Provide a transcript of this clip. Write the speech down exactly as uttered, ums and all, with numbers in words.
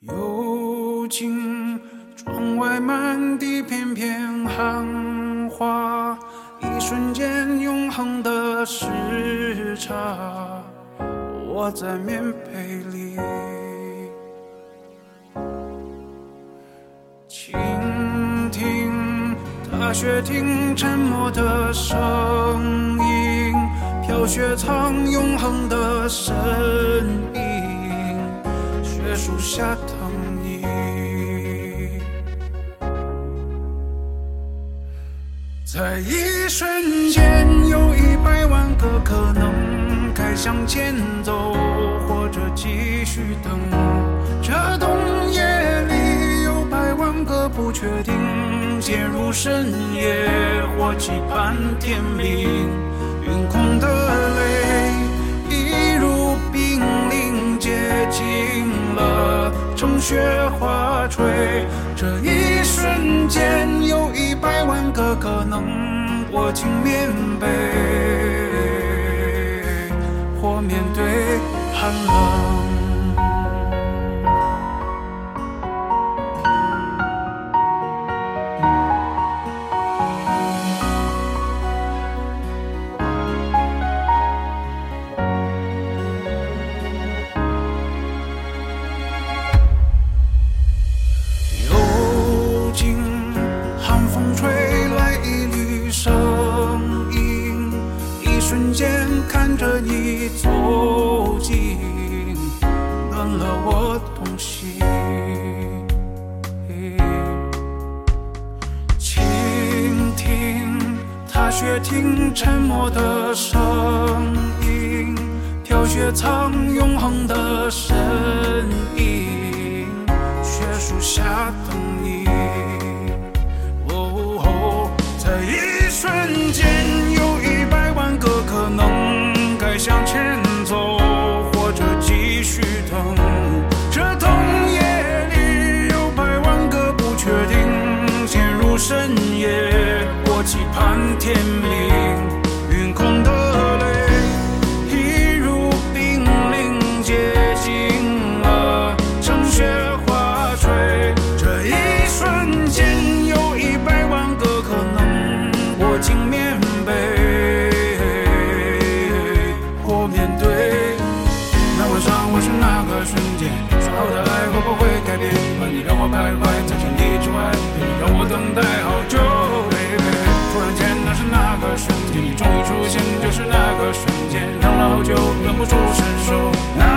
幽静，窗外满地片片寒花，一瞬间永恒的时差，我在棉被里倾听大雪听沉默的声音，飘雪藏永恒的身影，雪树下等你。在一瞬间，有一百万个可能，该向前走，或者继续等。这冬夜里有百万个不确定，陷入深夜，或期盼天明。云空的泪，一如冰凌接近了，乘雪花坠。这一瞬间，有一百万个可能，握紧棉被，或面对寒冷。寒风吹来一缕声音，一瞬间看着你走近，暖了我痛心。倾听踏雪听沉默的声音，飘雪藏永恒的身影，雪树下等你。在一瞬间，有一百万个可能，该向前走，或者继续等。这冬夜里有百万个不确定，陷入深夜，我期盼天明。云空的泪，一如冰凌接近了，乘雪花坠。这一瞬间，有一百万个可能，握紧棉被，或面对。那晚上我是那个瞬间，说好的爱会不会改变？而你让我徘徊在千里之外，你让我等待好久 baby。 突然间那是那个瞬间，你终于出现，就是那个瞬间，让了好久忍不住伸手。